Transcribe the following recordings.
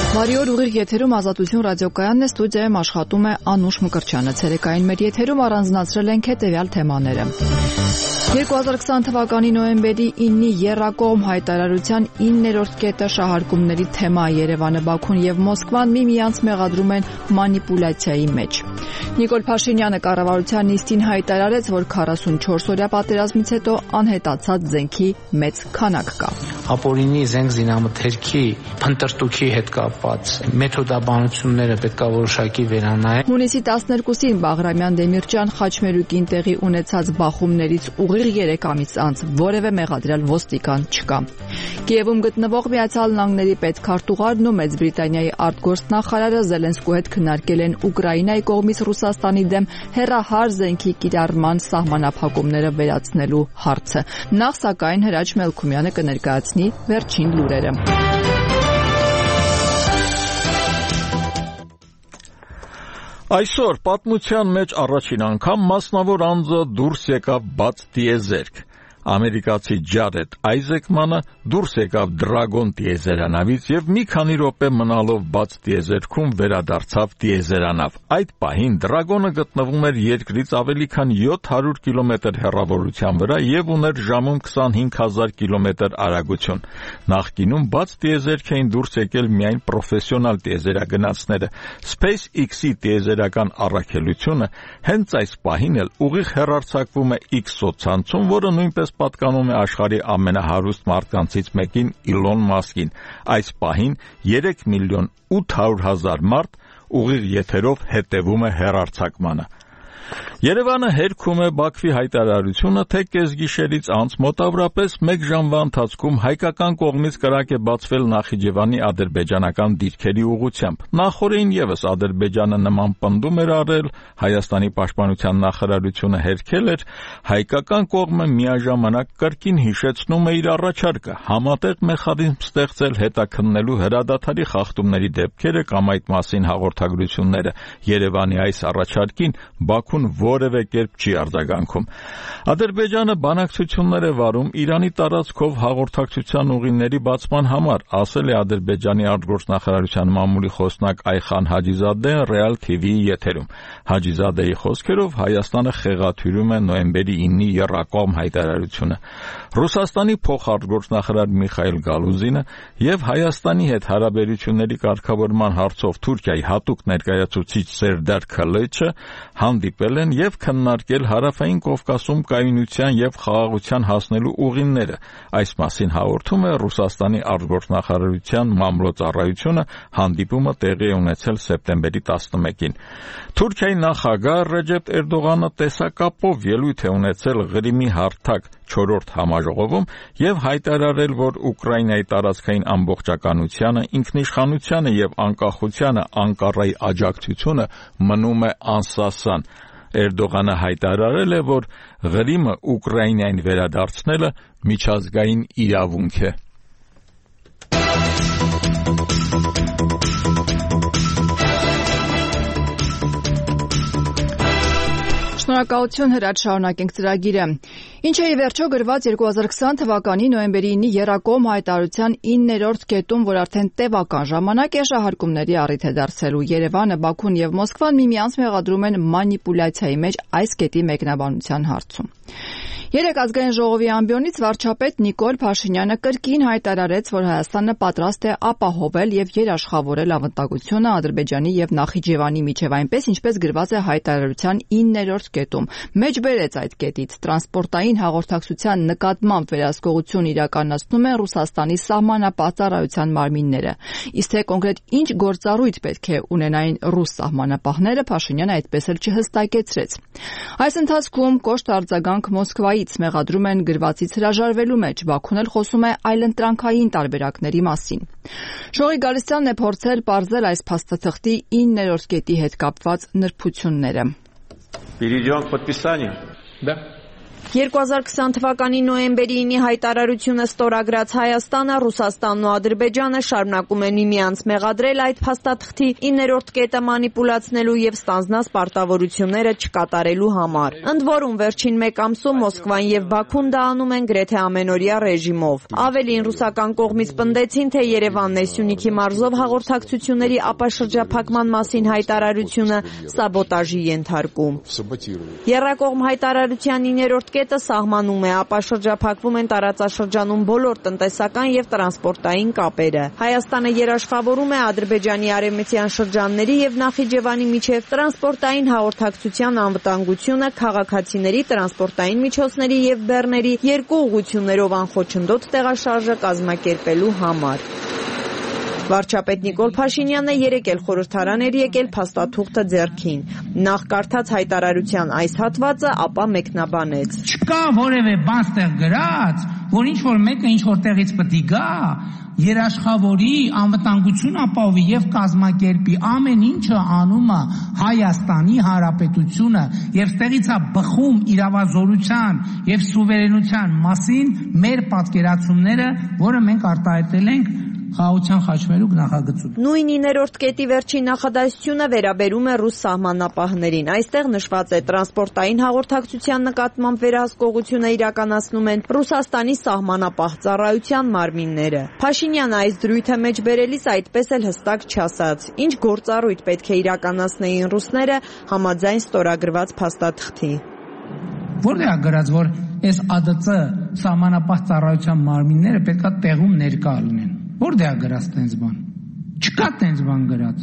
Բարի օր, ուղիղ եթերում Ազատություն ռադիոկայանն է, ստուդիայում աշխատում է Անուշ Մկրտչյանը։ Ցերեկային մեր եթերում առանձնացրել ենք հետևյալ թեմաները։ 2020 թվականի նոյեմբերի 9-ի եռակողմ հայտարարության 9-րդ կետը շահարկումների թեմա է։ Երևանը, Բաքուն եւ Մոսկվան միմյանց մեղադրում են մանիպուլյացիայի մեջ։ Նիկոլ Փաշինյանը կառավարության նիստին հայտարարեց, որ 44-օրյա պատերազմից հետո անհետացած զենքի մեծ քանակ կա։ Ապօրինի զենք զինամթերքի փնտրտուքի հետ կապված մեթոդաբանությունները պետք է որոշակի վերանայեն։ Հունիսի 12-ին Բաղրամյան Դեմիրճան Խաչմերուկին տեղի ունեցած բախումներից ուղիղ 3 ամիս անց որևէ մեղադրյալ ոստիկան չկա։ Կիևում գտնվող Միացյալ Նահանգների պետքարտուղարն ու Մեծ Բրիտանիայի արտգործնախարարը Զելենսկու հետ քննարկել են Ուկրաինայի կողմից Ռուսաստանի դեմ հեռահար զենքի կիրառման սահմանափակումները վերացնելու հարցը։ Նախ սակայն Հրաչ Մելքումյանը կներկայացնի վերջին լուրերը։ Այսօր պատմության մեջ առաջին անգամ մասնավոր անձը դուրս եկավ բաց տիեզերք։ Ամերիկացի Ջարեդ Այզեկմանը դուրս եկավ Դրագոն տիեզերանավից եւ մի քանի րոպե մնալով բաց տիեզերքում վերադարձավ տիեզերանավ։ Այդ պահին Դրագոնը գտնվում էր երկրից ավելի քան 700 կիլոմետր հեռավորության վրա եւ ուներ ժամում 25000 կիլոմետր արագություն։ Նախկինում բաց տիեզերք էին դուրս եկել միայն պրոֆեսիոնալ տիեզերագնացները։ SpaceX-ի տիեզերական առաքելությունը հենց այս պահին էլ ուղիղ հեռարձակվում է X սոցցանցում, որը նույնպես պատկանում է աշխարհի ամենահարուստ մարդկանցից մեկին Իլոն Մասկին։ Այս պահին 3 միլիոն 800 հազար մարդ ուղիղ եթերով հետևում է հեռարձակմանը։ Երևանը հերքում է Բաքվի հայտարարությունը, թե կեսգիշերից անց մոտավորապես 1 ժամվա ընթացքում հայկական կողմից կրակ է բացվել Նախիջևանի ադրբեջանական դիրքերի ուղղությամբ։ Նախորդին եւս Ադրբեջանը նման պնդում էր արել, Հայաստանի պաշտպանության նախարարությունը հերքել էր, հայկական կողմը միաժամանակ կրկին հիշեցնում է իր առաջարկը համատեղ մեխանիզմ ստեղծել հետաքննելու հրադադարի խախտումների դեպքերը կամ այդ մասին հաղորդագրությունները։ Երևանի այս առաջարկին Բաքուն որևէ կերպ չի արձագանքում։ Ադրբեջանը բանակցություններ է վարում Իրանի տարածքով հաղորդակցության ուղիների բացման համար, ասել է Ադրբեջանի արտգործնախարարության մամուլի խոսնակ Այխան Հաջիզադեն Real TV-ի եթերում։ Հաջիզադեի խոսքերով Հայաստանը խեղաթյուրում է նոյեմբերի 9-ի եռակողմ հայտարարությունը։ Ռուսաստանի փոխարտգործնախարար Միխայիլ Գալուզինը եւ Հայաստանի հետ հարաբերությունների կարգավորման հարցով Թուրքիայի հատուկ ներկայացուցիչ Սերդար Քալեչը հանդիպել են եւ քննարկել Հարավային Կովկասում կայունության եւ խաղաղության հասնելու ուղիները։ Այս մասին հաղորդում է Ռուսաստանի արտգործնախարարության մամլոյցարայությունը, հանդիպումը տեղի է ունեցել սեպտեմբերի 11-ին։ Թուրքիայի նախագահ Ռեջեփ Էրդողանը տեսակապով ելույթ է ունեցել Ղրիմի հարթակ 4-րդ համաժողովում եւ հայտարարել, որ Ուկրաինայի տարածքային ամբողջականությանը, ինքնիշխանությանը եւ անկախությանը Անկարայի աջակցությունը մնում է անսասան։ Էրդողանը հայտարարել է, որ Ղրիմը Ուկրաինային վերադարձնելը միջազգային իրավունք է։ Շնորհակալություն, Հրաչ, շարունակենք ծրագիրը։ Ինչ է ի վերջո գրված 2020 թվականի նոյեմբերի 9-ի եռակողմ հայտարարության 9-րդ կետում, որ արդեն տևական ժամանակ է շահարկումների առիթ է դարձելու։ Երևանը, Բաքուն եւ Մոսկվան միմյանց մեղադրում են մանիպուլյացիայի մեջ այս կետի մեկնաբանության հարցում։ Երեկ ազգային ժողովի ամբիոնից վարչապետ Նիկոլ Փաշինյանը կրկին հայտարարեց, որ Հայաստանը պատրաստ է ապահովել եւ երաշխավորել անվտանգությունը Ադրբեջանի եւ Նախիջևանի միջև, այնպես ինչպես գրված է հայտարարության 9-րդ կետում։ Մեջբերեց այդ կետից տրանսպորտային հաղորդակցության նկատմամբ վերահսկողություն իրականացնում են Ռուսաստանի սահմանապահ մարմինները։ Իսկ թե կոնկրետ ինչ գործառույթ պետք է ունենային ռուս սահմանապահները, Փաշինյանը այդպես էլ չհստակեցրեց։ Այս ընթացքում կոշտ արձագանք Մոսկվայի մեղադրում են գրվածից հրաժարվելու մեջ, Բաքուն էլ խոսում է այլընտրանքային տարբերակների մասին։ Շողի Գալստյանն է փորձել պարզել այս փաստաթղթի 9-րդ կետի հետ կապված նրբությունները։ Перейдем к подписанию. Да. 2020 թվականի նոյեմբերի 9-ի հայտարարությունը ստորագրած Հայաստանը, Ռուսաստանն ու Ադրբեջանը շարունակում են միմյանց մեղադրել այդ փաստաթղթի 9-րդ կետը մանիպուլացնելու եւ ստանձնած պարտավորությունները չկատարելու համար։ Ընդ որում վերջին 1 ամսում Մոսկվան եւ Բաքուն դա անում են գրեթե ամենօրյա ռեժիմով։ Ավելին ռուսական կողմից պնդեցին, թե Երևանն է Սյունիքի մարզով հաղորդակցությունների ապաշրջափակման մասին հայտարարությունը սաբոտաժի ենթարկում։ Եռակողմ հայտարարության 9-րդ կետը սահմանում է ապաշրջափակվում են տարածաշրջանում բոլոր տնտեսական եւ տրանսպորտային կապերը։ Հայաստանը երաշխավորում է Ադրբեջանի արևմտյան շրջանների եւ Նախիջևանի միջև տրանսպորտային հաղորդակցության անվտանգությունը քաղաքացիների, տրանսպորտային միջոցների եւ բեռների երկու ուղղություններով անխոչնդոտ տեղաշարժը կազմակերպելու համար։ Վարչապետ Նիկոլ Փաշինյանը երեկ էլ խորհրդարան էր եկել փաստաթուղթը ձեռքին։ Նախ կարդաց հայտարարության այս հատվածը, ապա մեկնաբանեց. Չկա որևէ բան ստեղ գրած, որ ինչ-որ մեկը ինչ-որ տեղից պետք է գա, երաշխավորի, անվտանգություն ապահովի եւ կազմակերպի ամեն ինչը անում է Հայաստանի Հանրապետությունը եւ ստեղից է բխում իրավազորության եւ սուվերենության մասին մեր պատկերացումները, որը մենք արտահայտել ենք Խաղաղության խաչմերուկ նախագծում։ Նույն 9-րդ կետի վերջին նախադասությունը վերաբերում է ռուս սահմանապահներին։ Այստեղ նշված է տրանսպորտային հաղորդակցության նկատմամբ վերահսկողությունը իրականացնում են Ռուսաստանի սահմանապահ ծառայության մարմինները։ Փաշինյանը այս դրույթը մեջ բերելիս այդպես էլ հստակ չասաց, ինչ գործառույթ պետք է իրականացնեին ռուսները համաձայն ստորագրված փաստաթղթի։ Որտեղ է գրած, որ այս ԱԴՑ սահմանապահ ծառայության մարմինները պետքա տեղում ներկա լինեն։ Որտեղ է գրած տենց բան։ Չկա տենց բան գրած։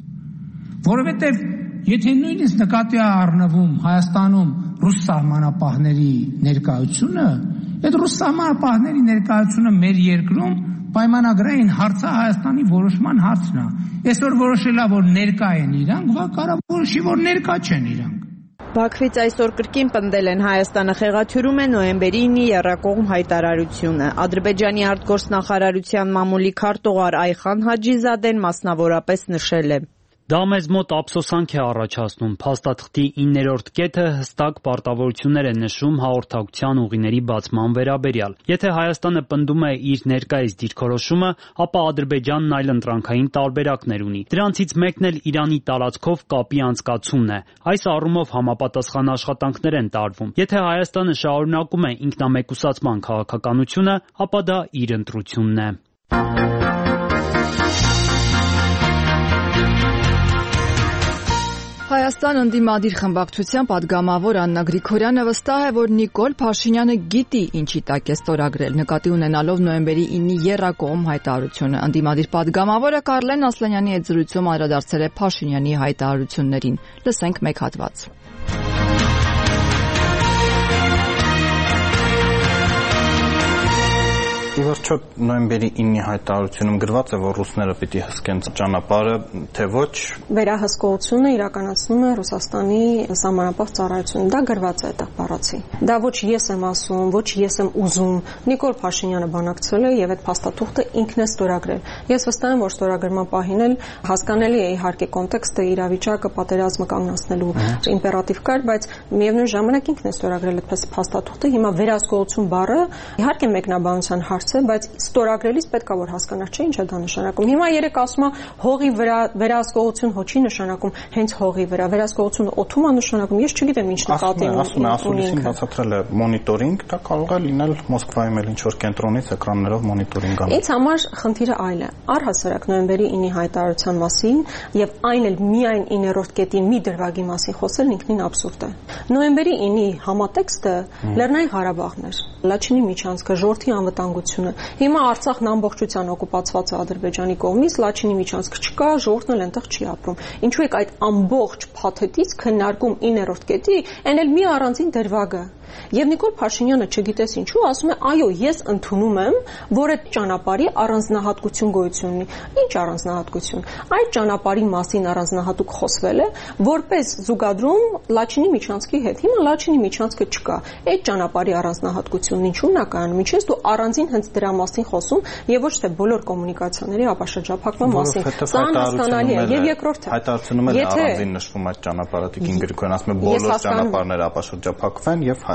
Որովհետև եթե նույնիսկ նկատի է առնվում Հայաստանում ռուս սահմանապահների ներկայությունը, այդ ռուս սահմանապահների ներկայությունը մեր երկրում պայմանագրային հարցը Հայաստանի որոշման հարցն է։ Այսօր որոշելա, որ ներկա են իրանք, կարող որոշի, որ ներկա չեն իրանք։ Բաքվից այսօր կրկին պնդել են Հայաստանը խեղաթյուրում է նոյեմբերի 9-ի եռակողմ հայտարարությունը։ Ադրբեջանի արտգործնախարարության մամուլի քարտուղար Այխան Հաջիզադեն մասնավորապես նշել է. Դա մեզ մոտ ափսոսանք է առաջացնում։ Փաստաթղթի 9-րդ կետը հստակ պարտավորություններ է նշում հաղորդակցության ուղիների բացման վերաբերյալ։ Եթե Հայաստանը պնդում է իր ներկայիս դիրքորոշումը, ապա Ադրբեջանն այլ ընտրանքային տարբերակներ ունի։ Դրանցից մեկն էլ Իրանի տարածքով կապի անցկացումն է։ Այս առումով համապատասխան աշխատանքներ են տարվում։ Եթե Հայաստանը շարունակում է ինքնամեկուսացման քաղաքականությունը, ապա դա իր ընտրությունն է։ Հայաստան ընդդիմադիր խմբակցության պատգամավոր Աննա Գրիգորյանը վստահ է, որ Նիկոլ Փաշինյանը գիտի ինչի տակ է ստորագրել, նկատի ունենալով նոյեմբերի 9-ի եռակողմ հայտարարությունը։ Ընդդիմադիր պատգամավորը Կարլեն Ասլանյանի հետ զրույցում անդրադարձել է Փաշինյանի հայտարարություններին։ Լսենք մեկ հատված։ Իվերջո նոյեմբերի 9-ի հայտարարությունում գրված է, որ ռուսները պիտի հսկեն ճանապարհը, թե ոչ։ Վերահսկողությունը իրականացնում է Ռուսաստանի սահմանապահ ծառայությունը։ Դա գրված է այդտեղ բառացի։ Դա ոչ ես եմ ասում, ոչ ես եմ ուզում։ Նիկոլ Փաշինյանը բանակցել է եւ այդ փաստաթուղթը ինքն է ստորագրել։ Ես վստահ եմ, որ ստորագրման պահին էլ հասկանալի է իհարկե կոնտեքստը, իրավիճակը, պատերազմը կանգնացնելու իմպերատիվ կար, բայց միևնույն ժամանակ ինքն է ստորագրել այդ փաստաթուղթը։ Հիմա վերահսկողություն բառը իհարկե մեկնաբանության հարց է, բայց ստորագրելիս պետք է որ հասկանաս, չէ՞ ինչ է դա նշանակում։ Հիմա երեք ասում է հողի վրա վերահսկողություն հոչի նշանակում, հենց հողի վրա վերահսկողությունը օթում է նշանակում։ Ես չգիտեմ ինչ նկատի ունի։ Ասում է ասուլիսին բացատրել է մոնիտորինգ, դա կարող է լինել Մոսկվայում էլ ինչ որ կենտրոնից էկրաններով մոնիտորինգ անում։ Ինձ համար խնդիրը այլ է։ Առհասարակ նոյեմբերի 9-ի հայտարարության մասին եւ այն էլ միայն 9-րդ կետի մի դրվագի մասին խոսելն ինքնին աբսուրդ է։ Նոյեմբերի 9-ի համատեքստը Լեռնային Ղարաբաղն էր, Լաչինի միջանցքը, ժողովրդի անվտանգությունը։ Հիմա Արցախն ամբողջությամբ օկուպացված է Ադրբեջանի կողմից, Լաչինի միջանցքը չկա, ժողովուրդն էլ այնտեղ չի ապրում։ Ինչու է այդ ամբողջ փաթեթից քննարկում 9-րդ կետի, այն էլ մի առանձին դրվագը։ Եվ Նիկոլ Փաշինյանը չգիտես ինչու ասում է, այո, ես ընդունում եմ, որ այդ ճանապարհի առանձնահատկություն գոյություն ունի։ Ինչ առանձնահատկություն։ Այդ ճանապարհի մասին առանձնահատուկ խոսվել է, որպես զուգադրում Լաչինի միջանցքի հետ։ Հիմա Լաչինի միջանցքը չկա։ Այդ ճանապարհի առանձնահատկությունն ինչու՞ն է կայանում։ Ինչպես դու առանձին հենց դրա մասին խոսում եւ ոչ թե բոլոր կոմունիկացիաների ապաշրջափակման մասին։ Սա անհասկանալի է։ Եվ երկրորդը հայտարարությունում էլ առանձին նշվում այդ ճանապարհը Տիկին Գրիգորյան ասում է բոլոր ճանապարհները ապաշրջափակվեն եւ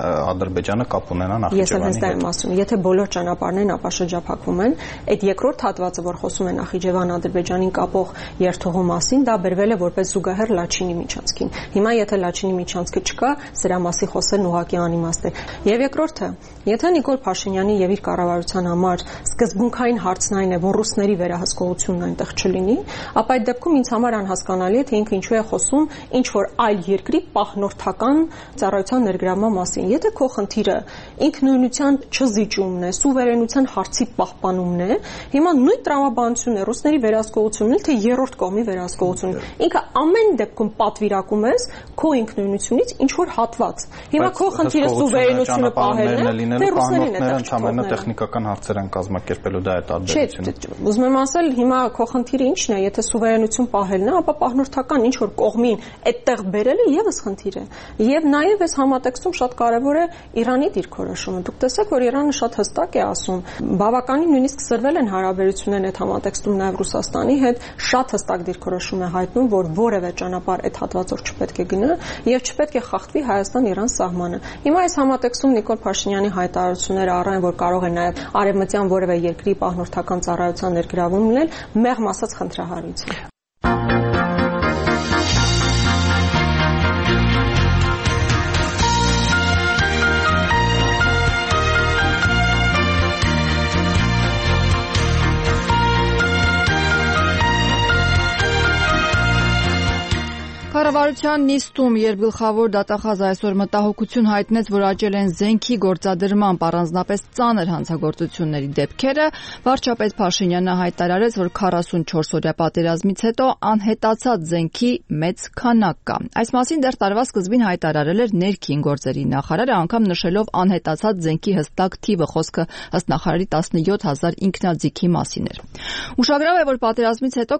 Ադրբեջանը կապ ունենա Նախիջևանի հետ։ Ես հենց դա եմ ասում, եթե բոլոր ճանապարհներն ապաշրջափակվում են, այդ երկրորդ հատվածը, որ խոսում է Նախիջևան-Ադրբեջանին կապող երթուղու մասին, դա բերվել է որպես զուգահեռ Լաչինի միջանցքին։ Հիմա եթե Լաչինի միջանցքը չկա, սրա մասի խոսելն ուղղակի անիմաստ է։ Եվ երկրորդը, եթե Նիկոլ Փաշինյանի եւ իր կառավարության համար սկզբունքային հարցն այն է, որ ռուսների վերահսկողությունն այնտեղ չլինի, ապա այդ դեպքում ինձ համար անհասկանալի է, թե ինքը ինչու է խոսում ինչ որ այլ երկրի պահնորդական ծառայության ներգրավման մասին։ Եթե քո խնդիրը ինքնուրույնության չզիջումն է, սուվերենության հարցի պահպանումն է, հիմա նույն տրամաբանությունն է ռուսների վերահսկողությունն էլ թե երրորդ կողմի վերահսկողությունը։ Ինքը ամեն դեպքում պատվիրակում ես քո ինքնուրույնությունից ինչ որ հատված։ Հիմա քո խնդիրը սուվերենությունը պահելն է, թե ռուսերին է ընդհանրապես տեխնիկական հարցեր են կազմակերպելու, դա է տարբերությունը։ Չէ, ուզում եմ ասել, հիմա քո խնդիրը ինչն է, եթե սուվերենություն պահելն է, ապա պահնորդական ինչ որ կողմին այդտեղ բերելը եւս խնդիր է։ Եվ նաեւ այս համատեքստում շատ կարեւոր է Իրանի դիրքորոշումը։ Դուք տեսեք, որ Իրանը շատ հստակ է ասում, բավականին նույնիսկ սրվել են հարաբերություններն այդ համատեքստում նաեւ Ռուսաստանի հետ, շատ հստակ դիրքորոշում է հայտնում, որ որևէ ճանապարհ այդ հատվածով չպետք է գնա եւ չպետք է խախտվի Հայաստան-Իրան սահմանը։ Հիմա այս համատեքստում Նիկոլ Փաշինյանի հայտարարությունները առայն որ կարող է նաեւ արևմտյան որևէ երկրի պահնորդական ծառայության ներգրավում լինել, մեղմ ասած խնդրահարույց է։ Կառավարության նիստում, երբ գլխավոր դատախազը այսօր մտահոգություն հայտնեց, որ աճել են զենքի գործադրման առանձնապես ծանր հանցագործությունների դեպքերը, վարչապետ Փաշինյանը հայտարարեց, որ 44-օրյա պատերազմից հետո անհետացած զենքի մեծ քանակ կա։ Այս մասին դեռ տարվա սկզբին հայտարարել էր ներքին գործերի նախարարը, անգամ նշելով անհետացած զենքի հստակ թիվը, խոսքը ըստ նախարարի 17,000 ինքնաձիգի մասին էր։ Ուշագրավ է, որ պատերազմից հետո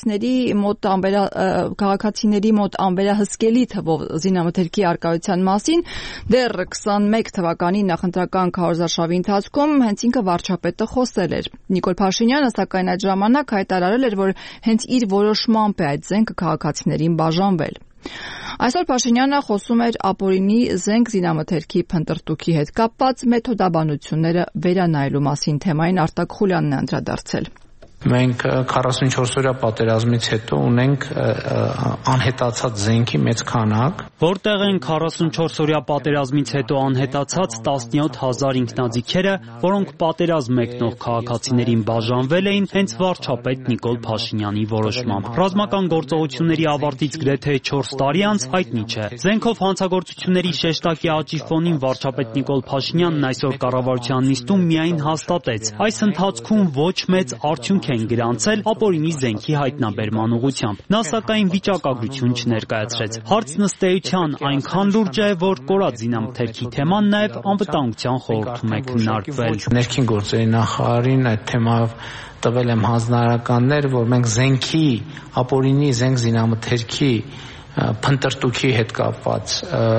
քաղաքացիների մոտ անվերահսկելի թվով զինամթերքի արկայության մասին դեռ 21 թվականի նախընտրական քարոզարշավի ընթացքում հենց ինքը վարչապետը խոսել էր։ Նիկոլ Փաշինյանը սակայն այդ ժամանակ հայտարարել էր, որ հենց իր որոշմամբ է այդ զենքը քաղաքացիներին բաժանվել։ Այսօր Փաշինյանը խոսում էր ապօրինի զենք զինամթերքի փնտրտուքի հետ կապված մեթոդաբանությունները վերանայելու մասին թեմային Արտակ Խուլյանն է անդրադարձել։ Մենք 44-օրյա պատերազմից հետո ունենք անհետացած զենքի մեծ քանակ, որտեղ են 44-օրյա պատերազմից հետո անհետացած 17,000 ինքնաձիգերը, որոնք պատերազմ մեկնող քաղաքացիներին բաժանվել էին հենց վարչապետ Նիկոլ Փաշինյանի որոշմամբ։ Ռազմական գործողությունների ավարտից գրեթե 4 տարի անց հայտնի չէ։ Զենքով հանցագործությունների շեշտակի աճի ֆոնին վարչապետ Նիկոլ Փաշինյանն այսօր կառավարության նիստում միայն հաստատեց։ Այս ընթացքում ոչ մեծ արդյունք են գրանցել ապօրինի զենքի հայտնաբերման ուղղությամբ։ Նա սակայն վիճակագրություն չներկայացրեց։ Հարցն ըստ էության այնքան լուրջ է, որ կորած զինամթերքի թեման նաև անվտանգության խորհրդում է քննարկվել։ Ներքին գործերի նախարարին այդ թեմայով տվել եմ հանձնարարականներ, որ մենք զենքի ապօրինի զենք զինամթերքի փնտրտուքի հետ կապված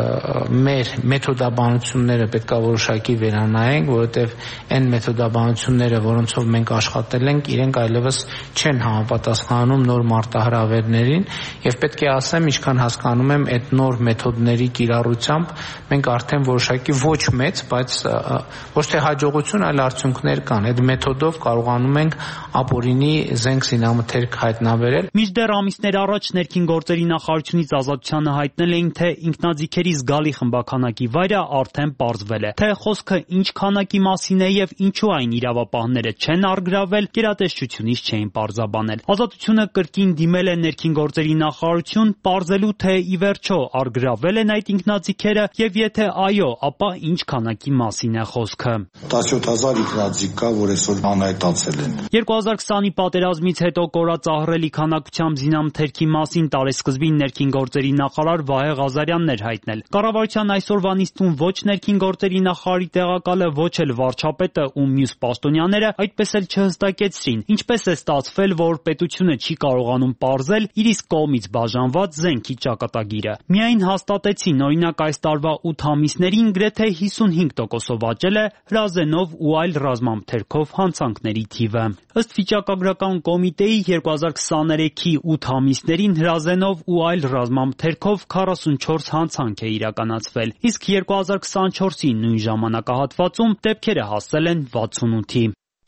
մեր մեթոդաբանությունները պետքա որոշակի վերանայենք, որովհետև այն մեթոդաբանությունները, որոնցով մենք աշխատել ենք, իրենք այլևս չեն համապատասխանում նոր մարտահրավերներին, եւ պետք է ասեմ, ինչքան հասկանում եմ, այդ նոր մեթոդների կիրառությամբ մենք արդեն որոշակի ոչ մեծ, բայց ոչ թե հաջողություն, այլ արդյունքներ կան։ Այդ մեթոդով կարողանում ենք ապօրինի զենք զինամթերք հայտնաբերել։ Մինչդեռ ամիսներ առաջ ներքին գործերի նախարարությունից Ազատությանը հայտնել էին, թե ինքնաձիգերի զգալի խմբաքանակի վայրը արդեն պարզվել է։ Թե խոսքը ինչ քանակի մասին է եւ ինչու այն իրավապահները չեն առգրավել, գերատեսչությունից չէին պարզաբանել։ Ազատությունը կրկին դիմել է ներքին գործերի նախարարություն, պարզելու թե ի վերջո առգրավել են այդ ինքնաձիգերը եւ եթե այո, ապա ինչ քանակի մասին է խոսքը։ 17,000 ինքնաձիգ կա, որ այսօր անհետացել են։ 2020-ի պատերազմից հետո կորած ահռելի քանակությամբ զինամթերքի մասին տարեսկզբին ներքին գործերի նախարար Վահե Ղազարյանն էր հայտնել։ Կառավարության այսօրվա նիստում ոչ ներքին գործերի նախարարի տեղակալը, ոչ էլ վարչապետը ու մյուս պաշտոնյաները այդպես էլ չհստակեցրին, ինչպես է ստացվել, որ պետությունը չի կարողանում պարզել իր իսկ կողմից բաժանված զենքի ճակատագիրը։ Միայն հաստատեցին, օրինակ այս տարվա 8 ամիսներին գրեթե 55%-ով աճել է հրազենով ու այլ ռազմամթերքով հանցանքների թիվը։ Ըստ վիճակագրական կոմիտեի 2023-ի 8 ամիսներին հրազենով ու այլ պատերազմամթերքով 44 հանցանք է իրականացվել, իսկ 2024-ի նույն ժամանակահատվածում դեպքերը հասել են 68-ի։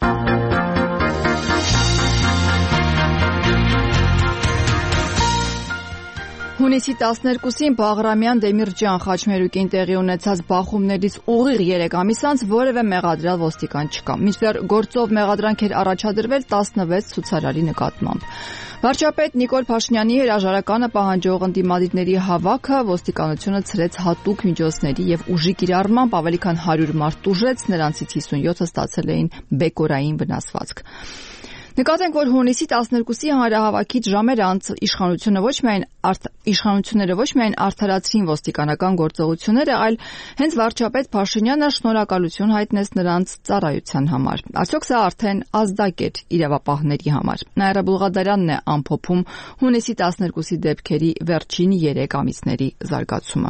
Հունիսի 12-ին Բաղրամյան Դեմիրճան խաչմերուկին տեղի ունեցած բախումներից ուղիղ 3 ամիս անց որևէ մեղադրյալ ոստիկան չկա։ Մինչդեռ գործով մեղադրանք էր առաջադրվել 16 ցուցարարի նկատմամբ։ Վարչապետ Նիկոլ Փաշինյանի հրաժարականը պահանջող ընդդիմադիրների հավաքը ոստիկանությունը ցրեց հատուկ միջոցների եւ ուժի կիրառմամբ ավելի քան 100 մարդ տուժեց, նրանցից 57-ը ստացել էին բեկորային վնասվածք։ Նկատենք, որ հունիսի 12-ի հանրահավաքից ժամեր անց իշխանությունները ոչ միայն արդարացրին ոստիկանական գործողությունները, այլ հենց վարչապետ Փաշինյանը շնորհակալություն հայտնեց նրանց ծառայության համար։ Այսօք սա արդեն ազդակ էր իրավապահների համար։ Նաիրա Բուլղադարյանն է ամփոփում հունիսի 12-ի դեպքերի վերջին 3 ամիսների զարգացումը։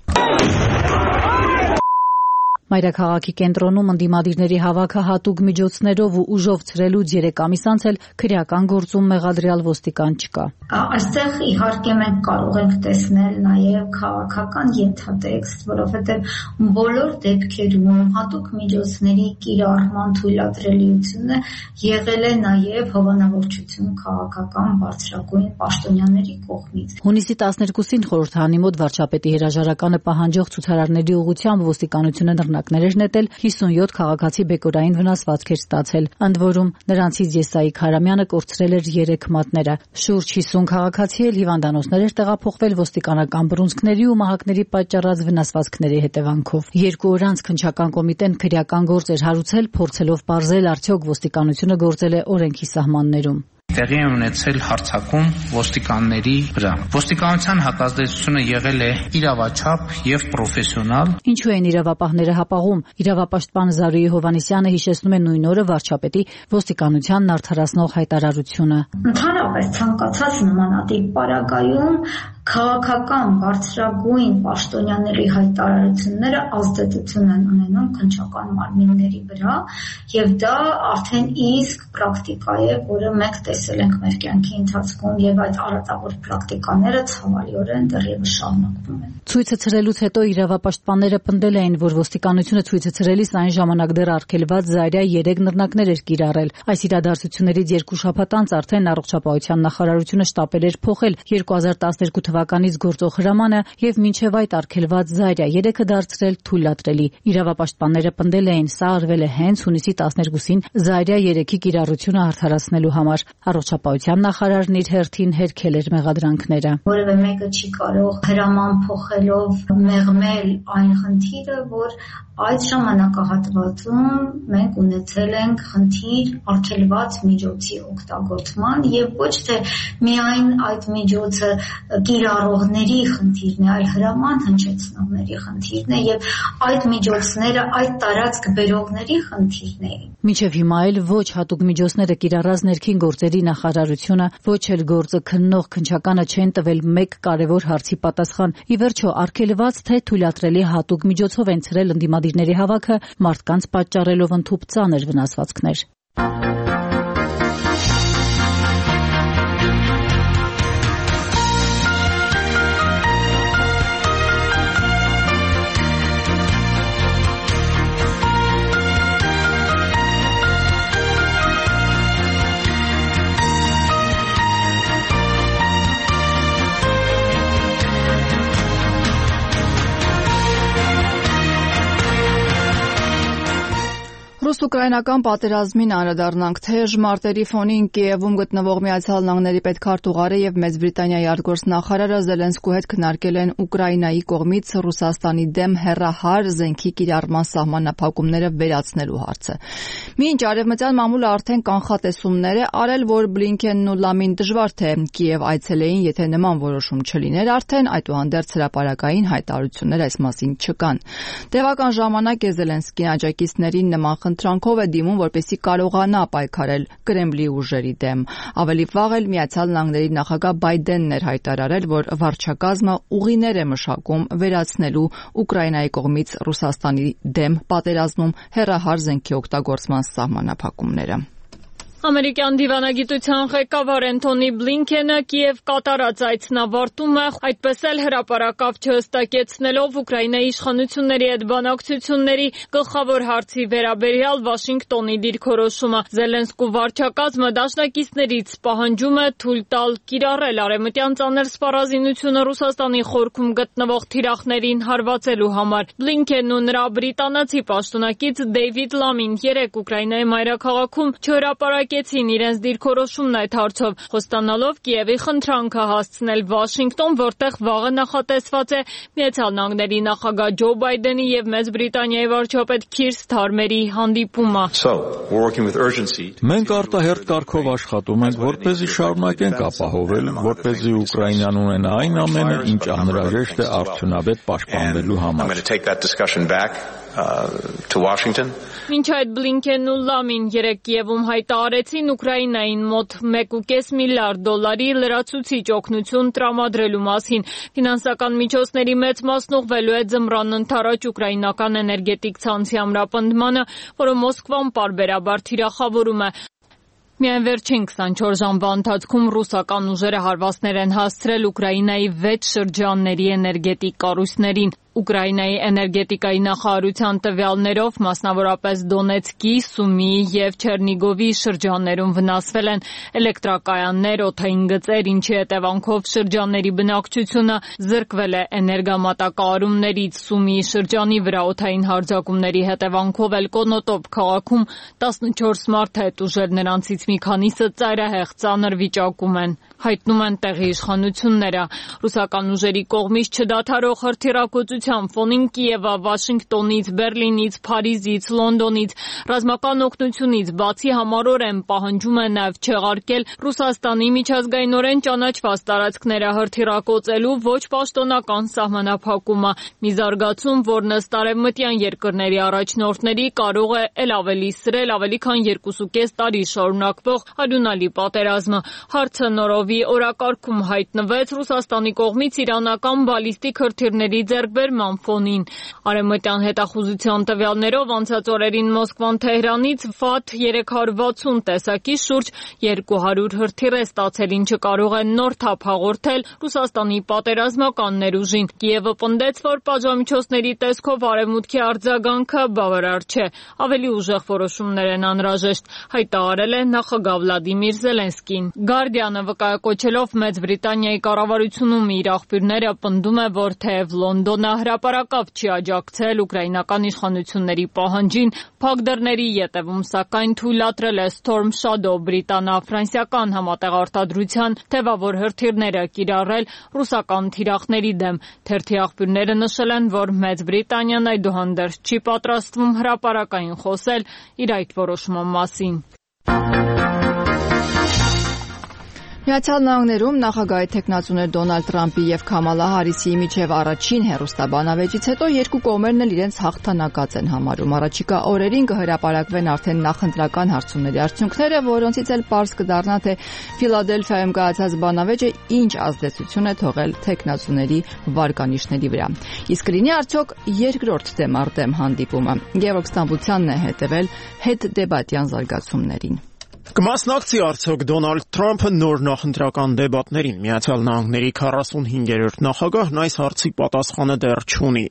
Մայրաքաղաքի կենտրոնում ընդդիմադիրների հավաքը հատուկ միջոցներով ու ուժով ցրելուց 3 ամիս անց էլ քրեական գործում մեղադրյալ ոստիկան չկա։ Այստեղ իհարկե մենք կարող ենք տեսնել նաև քաղաքական ենթատեքստ, որովհետև բոլոր դեպքերում հատուկ միջոցների կիրառման թույլատրելիությունը եղել է նաև հովանավորչություն քաղաքական բարձրագույն պաշտոնյաների կողմից։ Հունիսի 12-ին խորհրդարանի մոտ վարչապետի հրաժարականը պահանջող ցուցարարների ուղղությամբ ոստիկանությունը նռնակներ էր նետել, 57 քաղաքացի բեկորային վնասվածք էր ստացել, ընդ որում նրանցից Եսայի Քարամյանը կորցրել էր 3 մատները։ Շուրջ 50 քաղաքացի էլ հիվանդանոցներ էր տեղափոխվել ոստիկանական բռունցքների ու մահակների պատճառած վնասվածքների հետևանքով։ 2 օր անց քննչական կոմիտեն քրեական գործ էր հարուցել, փորձելով պարզել արդյոք ոստիկանությունը գործել է օրենքի սահմաններում։ Տեղի է ունեցել հարձակում ոստիկանների վրա։ Ոստիկանության հակազդեցությունը եղել է իրավաչափ եւ պրոֆեսիոնալ։ Ինչու են իրավապահները հապաղում։ Իրավապաշտպան Զարուհի Հովհաննիսյանը հիշեցնում է նույն օրը վարչապետի ոստիկանությանն արդարացնող հայտարարությունը։ Ընդհանրապես ցանկացած նմանատիպ պարագայում քաղաքական բարձրագույն պաշտոնյաների հայտարարությունները ազդեցություն են ունենում քննչական մարմինների վրա, եւ դա արդեն իսկ պրակտիկա է, որը մենք տեսել ենք մեր կյանքի ընթացքում, եւ այդ արատավոր պրակտիկաները ցավալիորեն դեռևս շարունակվում են։ Ցույցը ցրելուց հետո իրավապաշտպանները պնդել էին, որ ոստիկանությունը ցույցը ցրելիս այն ժամանակ դեռ արգելված Զարյա 3 նռնակներ էր կիրառել։ Այս իրադարձություններից 2 շաբաթ անց արդեն առողջապահության նախարարությունը շտապել էր փոխել 2012 թվականից գործող հրամանը եւ մինչեւ այդ արգելված Զարյա 3-ը դարձրել թույլատրելի։ Իրավապաշտպանները պնդել էին, սա արվել է հենց հունիսի 12-ին Զարյա 3-ի կիրառությունը արդարացնելու համար։ Առողջապահության նախարարն իր հերթին հերքել էր մեղադրանքները։ Որևէ մեկը չի կարող հրաման փոխելով մեղմել այն խնդիրը, որ այդ ժամանակահատվածում մենք ունեցել ենք խնդիր արգելված միջոցի օգտագործման եւ ոչ թե միայն այդ միջոցը կիրառողների խնդիրն է, այլ հրաման հնչեցնողների խնդիրն է եւ այդ միջոցները այդ տարածք բերողների խնդիրն է։ Մինչև հիմա էլ ոչ հատուկ միջոցները կիրառած ներքին գործերի նախարարությունը, ոչ էլ գործը քննող քննչականը չեն տվել մեկ կարևոր հարցի պատասխան։ Ի վերջո, արգելված թե թույլատրելի հատուկ միջոցով են ցրել ընդդիմադիրների հավաքը, մարդկանց պատճառելով ընդհուպ ծանր վնասվածքներ։ Ռուս-ուկրաինական պատերազմին անդրադառնանք, թեժ մարտերի ֆոնին Կիևում գտնվող Միացյալ Նահանգների պետքարտուղարը եւ Մեծ Բրիտանիայի արտգործնախարարը Զելենսկու հետ քննարկել են Ուկրաինայի կողմից Ռուսաստանի դեմ հեռահար զենքի կիրառման սահմանափակումները վերացնելու հարցը։ Մինչ արևմտյան մամուլը արդեն կանխատեսումներ է արել, որ Բլինքենն ու Լամին դժվար թե Կիև այցելեին, եթե նման որոշում չլիներ, արդեն այդուհանդերձ հրապարակային հայտարարություններ այս մասին չկան։ Տևական ժամանակ է Զելենսկին աջակիցներին նման խնդրանքով է դիմում, որպեսզի կարողանա պայքարել Կրեմլի ուժերի դեմ։ Ավելի վաղ էլ Միացյալ Նահանգների նախագահ Բայդենն էր հայտարարել, որ վարչակազմը ուղիներ է մշակում վերացնելու Ուկրաինայի կողմից Ռուսաստանի դեմ պատերազմում հեռահար զենքի օգտագործման սահմանափակումները։ Ամերիկյան դիվանագիտության ղեկավար Էնթոնի Բլինքենը Կիև կատարած այցն ավարտում է, այդպես էլ հրապարակավ չհստակեցնելով Ուկրաինայի իշխանությունների հետ բանակցությունների գլխավոր հարցի վերաբերյալ Վաշինգտոնի դիրքորոշումը։ Զելենսկու վարչակազմը դաշնակիցներից պահանջում է թույլ տալ կիրառել արևմտյան ծանր սպառազինությունը Ռուսաստանի խորքում գտնվող թիրախներին հարվածելու համար։ Բլինքենն ու նրա բրիտանացի պաշտոնակից Դեյվիդ Լամին երեկ Ուկրաինայի մայրաքաղաքում չհրապարակեցին իրենց դիրքորոշումն այդ հարցով, խոստանալով Կիևի խնդրանքը հասցնել Վաշինգտոն, որտեղ վաղը նախատեսված է Միացյալ Նահանգների նախագահ Ջո Բայդենի եւ Մեծ Բրիտանիայի վարչապետ Քիր Սթարմերի հանդիպումը։ Մենք արտահերթ կարգով աշխատում ենք, որպեսզի շարունակենք ապահովել, որպեսզի Ուկրաինան ունենա այն ամենը, ինչ անհրաժեշտ է արդյունավետ պաշտպանվելու համար։ Մինչ այդ Բլինքենն ու Լամին երեկ Կիևում հայտարարեցին Ուկրաինային մոտ $1.5 միլիարդ լրացուցիչ օգնություն տրամադրելու մասին։ Ֆինանսական միջոցների մեծ մասն ուղղվելու է ձմռան ընդառաջ ուկրաինական էներգետիկ ցանցի ամրապնդմանը, որը Մոսկվան պարբերաբար թիրախավորում է։ Միայն վերջին 24 ժամվա ընթացքում ռուսական ուժերը հարվածներ են հասցրել Ուկրաինայի 6 շրջանների էներգետիկ կառույցներին։ Ուկրաինայի էներգետիկայի նախարարության տվյալներով մասնավորապես Դոնեցկի, Սումիի եւ Չերնիգովի շրջաններում վնասվել են էլեկտրակայաններ, օդային գծեր, ինչի հետևանքով շրջանների բնակչությունը զրկվել է էներգամատակարարումներից։ Սումիի շրջանի վրա օդային հարձակումների հետևանքով էլ Կոնոտոպ քաղաքում 14 մարդ հետ ուժեր նրանցից մի քանիսը ծայրահեղ ծանր վիճակում են, հայտնում են տեղի իշխանությունները։ Ռուսական ուժերի կողմից չդադարող հրթիռակոծության ֆոնին Կիևը Վաշինգտոնից, Բերլինից, Փարիզից, Լոնդոնից ռազմական օգնությունից բացի համառորեն պահանջում է նաև չեղարկել Ռուսաստանի միջազգայինորեն ճանաչված տարածքները հրթիռակոծելու ոչ պաշտոնական սահմանափակումը։ Մի զարգացում, որն ըստ արևմտյան երկրների առաջնորդների կարող է էլ ավելի սրել ավելի քան 2.5 տարի շարունակվող արյունալի պատերազմը։ Հարցը նորովի օրակարգում հայտնվեց Ռուսաստանի կողմից իրանական բալիստիկ հրթիռների ձեռքբերման ֆոնին։ Արևմտյան հետախուզության տվյալներով անցած օրերին Մոսկվան Թեհրանից Ֆաթ 360 տեսակի շուրջ 200 հրթիռ է ստացել, ինչը կարող է նոր թափ հաղորդել Ռուսաստանի պատերազմական ներուժին։ Կիևը պնդեց, որ պատժամիջոցների տեսքով արևմուտքի արձագանքը բավարար չէ, ավելի ուժեղ որոշումներ են անհրաժեշտ, հայտարարել է նախագահ Վլադիմիր Զելենսկին։ Գարդիանը վկայակոչելով Մեծ Բրիտանիայի կառավարությունում իր աղբյուրները պնդում է, որ թեև Լոնդոնը հրապարակավ չի աջակցել ուկրաինական իշխանությունների պահանջին, փակ դռների ետևում սակայն թույլատրել է Storm Shadow բրիտանա-ֆրանսիական համատեղ արտադրության թևավոր հրթիռները կիրառել ռուսական թիրախների դեմ։ Թերթի աղբյուրները նշել են, որ Մեծ Բրիտանիան այդուհանդերձ չի պատրաստվում հրապարակային խոսել իր այդ որոշման մասին։ Միացյալ Նահանգներում նախագահի թեկնածուներ Դոնալդ Թրամփի եւ Քամալա Հարիսի միջև առաջին հեռուստաբանավեճից հետո երկու կողմերն էլ իրենց հաղթանակած են համարում։ Առաջիկա օրերին կհրապարակվեն արդեն նախընտրական հարցումների արդյունքները, որոնցից էլ պարզ կդառնա, թե Ֆիլադելֆիայում կայացած բանավեճը ինչ ազդեցություն է թողել թեկնածուների վարկանիշների վրա։ Իսկ կլինի արդյոք երկրորդ դեմ առ դեմ հանդիպումը։ Գևորգ Ստամբուլյանն է հետևել հետդեբատյան զարգացումներին։ Կմասնակցի արդյոք Դոնալդ Թրամփը նոր նախընտրական դեբատներին։ Միացյալ Նահանգների 45-րդ նախագահն այս հարցի պատասխանը դեռ չունի։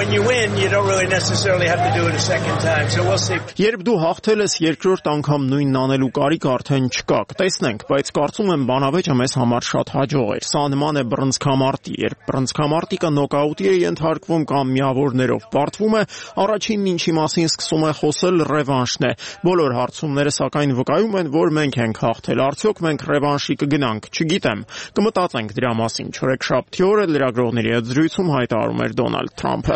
Երբ դու հաղթել ես երկրորդ անգամ նույնն անելու կարիք արդեն չկա, կտեսնենք, բայց կարծում եմ բանավեճը մեզ համար շատ հաջող էր։ Սա նման է բռնցքամարտի, երբ բռնցքամարտիկը նոկաուտի է ենթարկվում կամ միավորներով պարտվում է, առաջինն ինչի մասին սկսում է խոսել ռևանշն է։ Բոլոր հարցումները սակայն վկայում են, որ մենք ենք հաղթել, արդյոք մենք ռևանշի կգնանք, չգիտեմ, կմտածենք դրա մասին։ Չորեքշաբթի օրը լրագրողների հետ զրույցում հայտարարում էր Դոնալդ Թրամփը։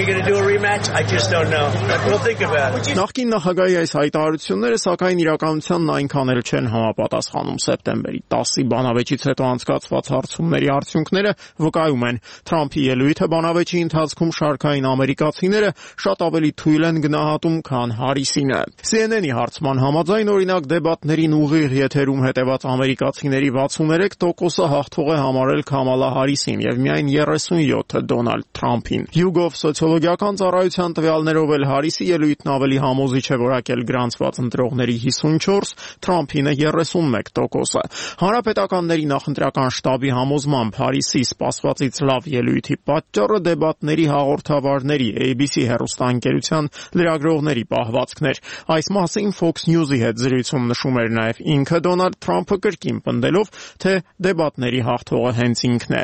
Նախկին նախագահի այս հայտարարությունները սակայն իրականությանն այնքան էլ չեն համապատասխանում։ Սեպտեմբերի 10-ի բանավեճից հետո անցկացված հարցումների արդյունքները վկայում են, Թրամփի ելույթը բանավեճի ընթացքում շարքային ամերիկացիները շատ ավելի թույլ են գնահատում, քան Հարիսինը։ CNN-ի հարցման համաձայն օրինակ դեբատների դեպատներին ուղիղ եթերում հետևած ամերիկացիների 63%-ը հաղթող է համարել Քամալա Հարիսին եւ միայն 37-ը Դոնալդ Թրամփին։ YouGov սոցիոլոգիական ծառայության տվյալներով էլ Հարիսի ելույթն ավելի համոզիչ է որակել գրանցված ընտրողների 54, Թրամփինը 31%-ը։ Հանրապետականների նախընտրական շտաբի համոզմամբ Հարիսի սպասվածից լավ ելույթի պատճառը դեպատների հաղորդավարների ABC հեռուստաընկերության լրագրողների պահվածքն էր։ Այս մասին Fox News-ի հետ զրույցում նշում էր նաև ինքը Դոնալդ Թրամփը կրկին պնդելով, թե դեպատների հաղթողը հենց ինքն է։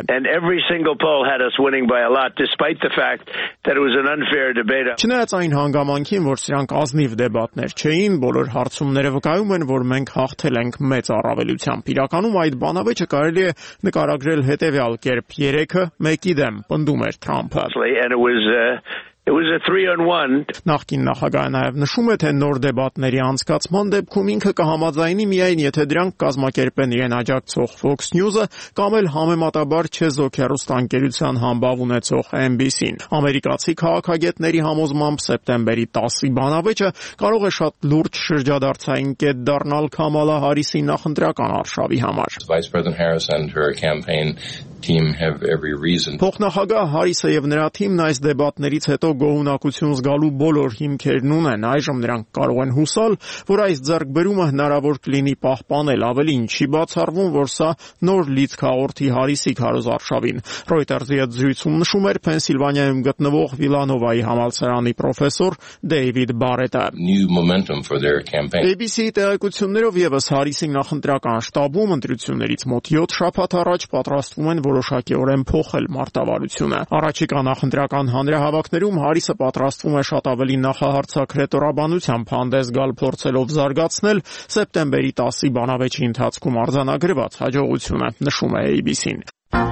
Չնայած այն հանգամանքին, որ սրանք ազնիվ դեպատներ չէին, բոլոր հարցումները վկայում են, որ մենք հաղթել ենք մեծ առավելությամբ։ Իրականում այդ բանավեճը կարելի է նկարագրել հետևյալ կերպ. 3-ը 1-ի դեմ, պնդում էր Թրամփը։ It was a 3-on-1. Նախկին նախագահը նաև նշում է, թե նոր դեպատների անցկացման դեպքում ինքը կհամաձայնի միայն եթե դրանք կազմակերպեն իրեն աջակցող Fox News-ը կամ էլ համեմատաբար չեզոք հեռուստաընկերության համբավ ունեցող NBC-ն։ Ամերիկացի քաղաքագետների համոզմամբ սեպտեմբերի 10-ի բանավեճը կարող է շատ լուրջ շրջադարձային կետ դառնալ Քամալա Հարիսի նախընտրական արշավի համար։ Vice President Harris and her campaign team have every reason. Փոխնախագահ Հարիսը եւ նրա թիմն այս դեպատներից հետո գոհունակություն զգալու բոլոր հիմքերն ունեն։ Այժմ նրանք կարող են հուսալ, որ այս ձեռքբերումը հնարավոր կլինի պահպանել, ավելին չի բացառվում, որ սա նոր լիցք հաղորդի Հարիսի քարոզարշավին։ Reuters-ի հետ զրույցում նշում էր Փենսիլվանիայում գտնվող Վիլանովայի համալսարանի պրոֆեսոր Դեյվիդ Բարետը։ New momentum for their campaign. ABC-ի տեղեկություններով եւս Հարիսի նախընտրական շտաբում ընտրություններից մոտ 7 շաբաթ առաջ պատրաստվում են որոշակիորեն փոխել մարտավարությունը։ Առաջիկա նախընտրական հանրահավաքներում Հարիսը պատրաստվում է շատ ավելի նախահարցակ ռետորաբանությամբ հանդես գալ, փորձելով զարգացնել սեպտեմբերի 10-ի բանավեճի ընթացքում արձանագրված հաջողությունը, նշում է ABC-ն։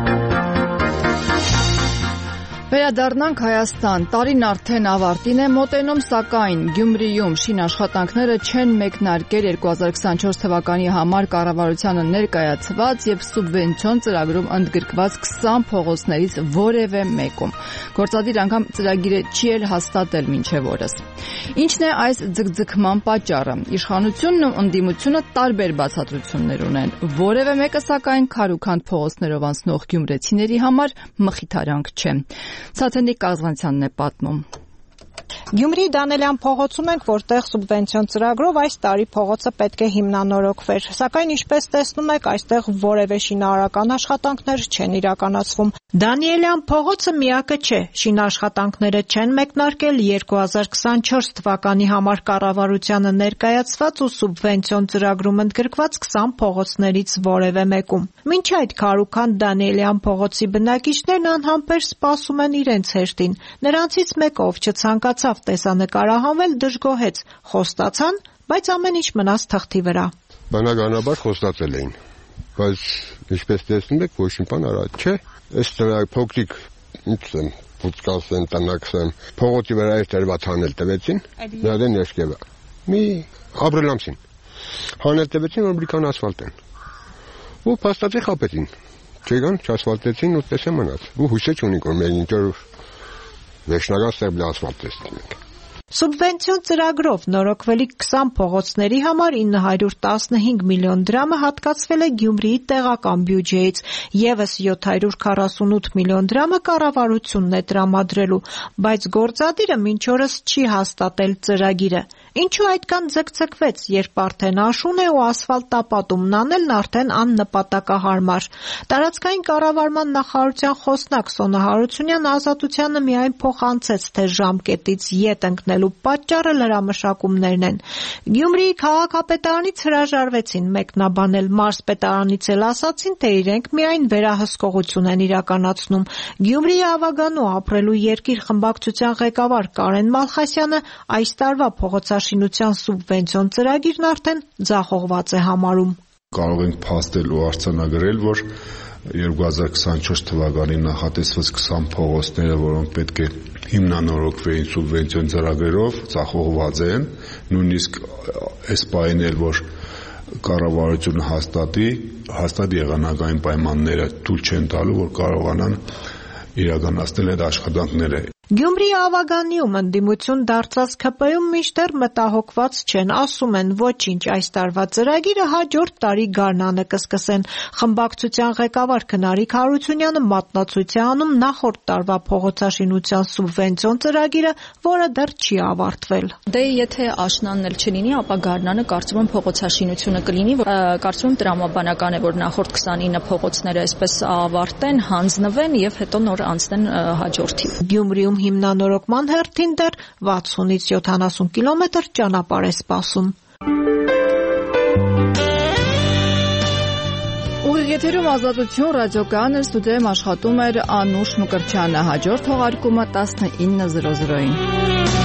Վերադառնանք Հայաստան։ Տարին արդեն ավարտին է մոտենում, սակայն Գյումրիում շինաշխատանքները չեն մեկնարկել 2024 թվականի համար կառավարությանը ներկայացված եւ սուբվենցիոն ծրագրում ընդգրկված 20 փողոցներից որևէ մեկում։ Գործադիր անգամ ծրագիրը չի էլ հաստատել մինչև օրս։ Ինչն է այս ձգձգման պատճառը։ Իշխանությունն ու ընդդիմությունը տարբեր բացատրություններ ունեն։ Որևէ մեկը սակայն քարուքանդ փողոցներով անցնող գյումրեցիների համար մխիթարանք չէ։ Ցաթենիկ Կազղանցյանն է պատմում։ Գյումրիի Դանելյան փողոցում ենք, որտեղ սուբվենցիոն ծրագրով այս տարի փողոցը պետք է հիմնանորոգվեր, սակայն ինչպես տեսնում եք, այստեղ որևէ շինարարական աշխատանքներ չեն իրականացվում։ Դանիելյան փողոցը միակը չէ, շինաշխատանքները չեն մեկնարկել 2024 թվականի համար կառավարությանը ներկայացված ու սուբվենցիոն ծրագրում ընդգրկված 20 փողոցներից որևէ մեկում։ Մինչ այդ քարուքանդ Դանիելյան փողոցի բնակիչներն անհամբեր սպասում են իրենց հերթին։ Նրանցից մեկը, ով չցանկացավ տեսանկարահանվել, դժգոհեց, խոստացան, բայց ամեն ինչ մնաց թղթի վրա։ Բնականաբար խոստացել էին, բայց ինչպես տեսնում եք, ոչ մի բան արած չէ։ Այս փոքրիկ ինչեմ, փոքրացեն, տնաքսեն, փողոցի վրա դերված հանել տվեցին, նայեն եշկեվա։ Մի ապրիլամսին հանել տվեցին, որ բրիկան ասֆալտ են։ Ու փաստացի խապեցին։ Չեկան, չասֆալտեցին ու տեսա մնաց։ Ու հույս չունենք, որ մենք ինչ որ վերջնական ստեբլի ասֆալտ տեսնենք։ Սուբվենցիոն ծրագրով նորոգվելիք 20 փողոցների համար 915 միլիոն դրամը հատկացվել է Գյումրիի տեղական բյուջեից, եւս 748 միլիոն դրամը կառավարությունն է տրամադրելու, բայց գործադիրը մինչ օրս չի հաստատել ծրագիրը։ Ինչու այդքան ձգձգվեց, երբ արդեն աշուն է ու ասֆալտապատումն անելն արդեն աննպատակահարմար։ Տարածքային կառավարման նախարարության խոսնակ Սոնա Հարությունյան Ազատությանը միայն փոխանցեց, թե ժամկետից ետ ընկնելու պատճառը լրամշակումներն են։ Գյումրիի քաղաքապետարանից հրաժարվեցին մեկնաբանել, մարզպետարանից էլ ասացին, թե իրենք միայն վերահսկողություն են իրականացնում։ Գյումրիի Ավագանու ապրելու երկիր խմբակցության ղեկավար Կարեն Մալխասյանը այս տարվա փողոցաշինության սուբվենցիոն ծրագիրն արդեն ձախողված է համարում։ Կարող ենք փաստել ու արձանագրել, որ 2024 թվականին նախատեսված 20 փողոցները, որոնք պետք է հիմնանորոգվեին սուբվենցիոն ծրագրերով, ձախողված են, նույնիսկ այս պահին էլ, որ կառավարությունը հաստատ եղանակային պայմանները թույլ չեն տալու, որ կարողանան իրականացնել այդ աշխատանքները։ Գյումրիի Ավագանիում ընդդիմություն դարձած ՔՊ-ում մինչդեռ մտահոգված չեն, ասում են ոչինչ, այս տարվա ծրագիրը հաջորդ տարի գարնանը կսկսեն։ Խմբակցության ղեկավար Քնարիկ Հարությունյանը մատնացույց է անում նախորդ տարվա փողոցաշինության սուբվենցիոն ծրագիրը, որը դեռ չի ավարտվել։ Դե եթե աշնանն էլ չլինի, ապա գարնանը կարծում եմ փողոցաշինությունը կլինի, կարծում եմ տրամաբանական է, որ նախորդ 29 փողոցները այսպես ավարտեն, հանձնվեն եւ հետո նոր անցնեն հաջորդին։ Գյումրիում հիմնանորոգման հերթին դեռ 60-ից 70 կիլոմետր ճանապարհ է սպասում։ Ուղիղ եթերում Ազատություն ռադիոկայանը ստուդիայում աշխատում էր Անուշ Մկրտչյանը, հաջորդ թողարկումը 19:00-ին։